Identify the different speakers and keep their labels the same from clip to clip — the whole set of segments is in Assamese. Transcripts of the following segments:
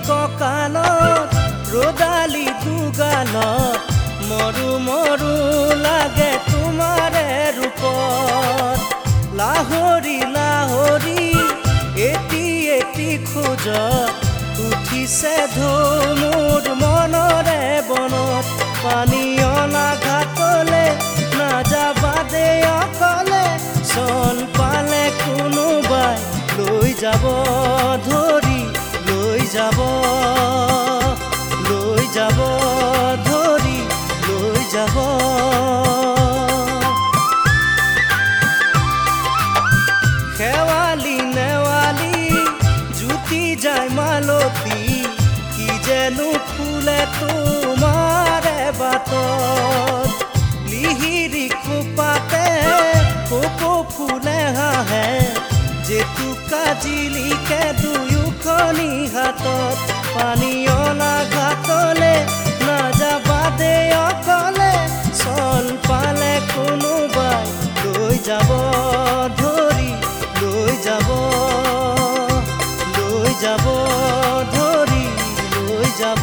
Speaker 1: কঁকালত ৰ'দালি দুগালত মৰু মৰু লাগে তোমাৰে ৰূপত লাহৰি লাহৰি এটি এটি খোজত উঠিছে ঢৌ মোৰ মনৰে বনত পানী অনা ঘাটলে নাযাবা দে অকলে চন পালে কোনোবাই লৈ যাব ধৰি লৈ যাব ধৰি লৈ যাব খেৱালি নেৱালি জুতি যায় মালতী কি যেনো ফুলে তোমাৰে বাটত লিহিৰি খোপাতে কোকো ফুলে হাঁহে জেতুকা জিলিকে দুয়োখনি হাতত পানী অনা ঘাটলে নাযাবা দে অকলে চন পালে কোনোবাই লৈ যাব ধৰি লৈ যাব ধৰি লৈ যাব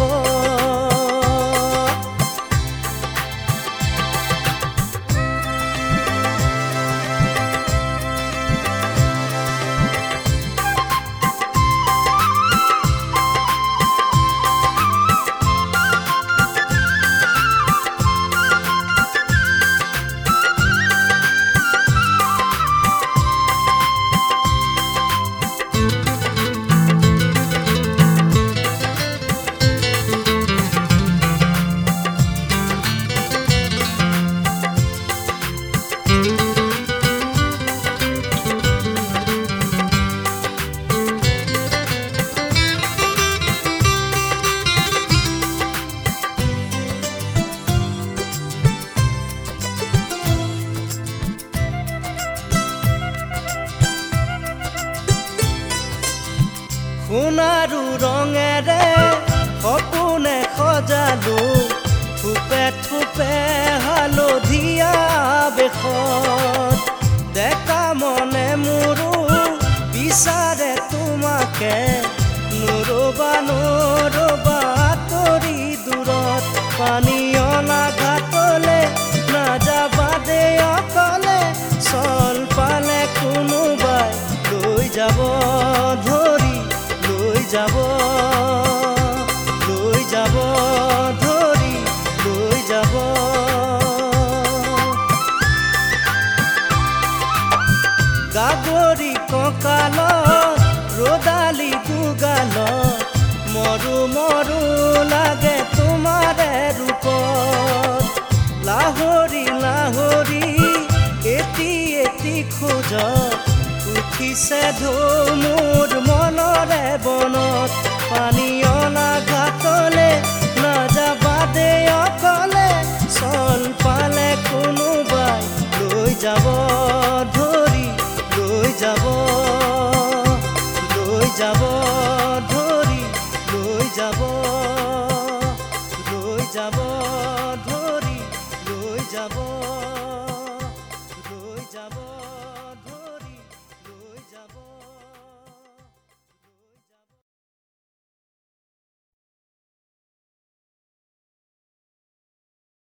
Speaker 1: সোণাৰু ৰঙেৰে সপোনে সজালো থোপে থোপে হালধীয়া বেশত ডেকা মনে মোৰো বিচাৰে তোমাকে নৰবা আঁতৰি দূৰত পানী অনা ঘাটলে নাযাবা দে অকলে চল পালে কোনোবাই লৈ যাব ধৰি লৈ যাব ধৰি লৈ যাব গাগৰি কঁকালত ৰ'দালি দুগালত মৰু মৰু লাগে তোমাৰে ৰূপত লাহৰি লাহৰি এটি এটি খোজত উঠিছে ঢৌ মোৰ মনৰে বনত পানী অনা ঘাটলে নাযাবা দে অকলে চন পালে কোনোবাই লৈ যাব ধৰি লৈ যাব ধৰি লৈ যাব ধৰি লৈ যাব ধৰি লৈ যাব